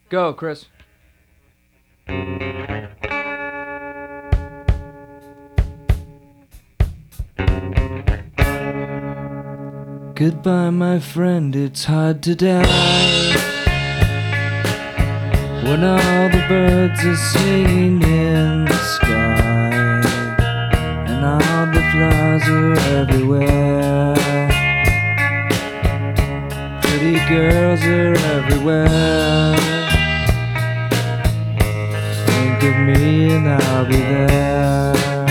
Go, Chris. Goodbye, my friend, it's hard to die when all the birds are singing in the sky and all the flowers are everywhere. Pretty girls are everywhere. Think of me and I'll be there.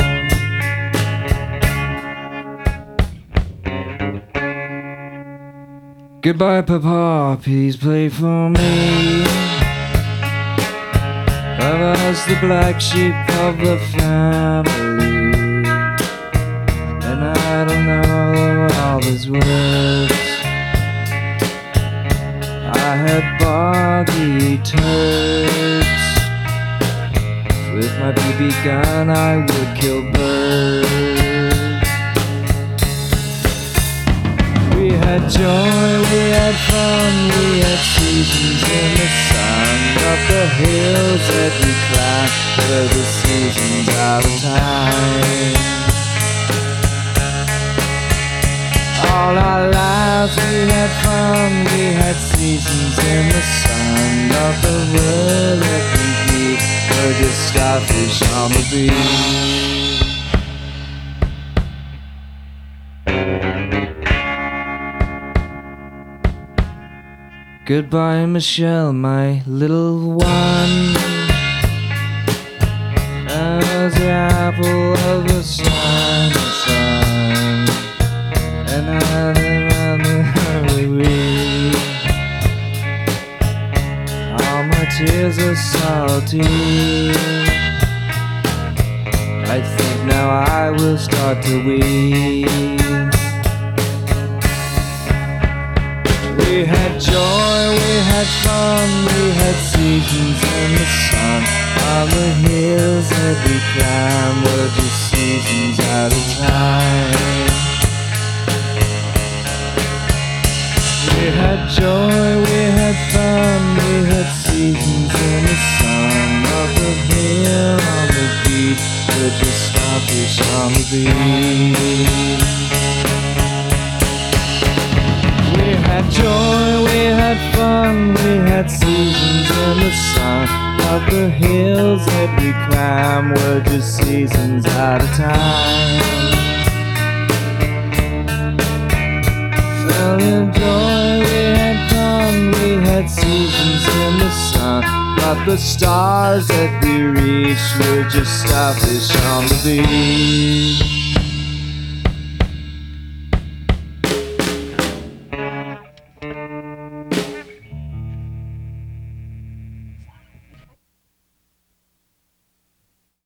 Goodbye, Papa, please play for me. I was the black sheep of the family, and I don't know all these words. I had boggy turds. With my BB gun I would kill birds. We had joy, we had fun, we had seasons in the sun. Up the hills that we climbed were the seasons out of time. All our lives we had fun, we had seasons in the sun. Of the world that we viewed were just starfish on the beach. Goodbye, Michelle, my little one. As the apple of the sun, and I live on the hurry. All my tears are salty. I think now I will start to weep. We had joy, we had fun, we had seasons in the sun. On the hills that we climbed were just seasons at a time. We had joy, we had fun, we had seasons in the sun. Up the hill on the beach, we're just starfish on the beach. We had joy, we had fun, we had seasons in the sun. Up the hills that we climb were just seasons at a time. Fell in joy, we had fun, we had seasons in the sun. But the stars that we reached were just starfish on the beach.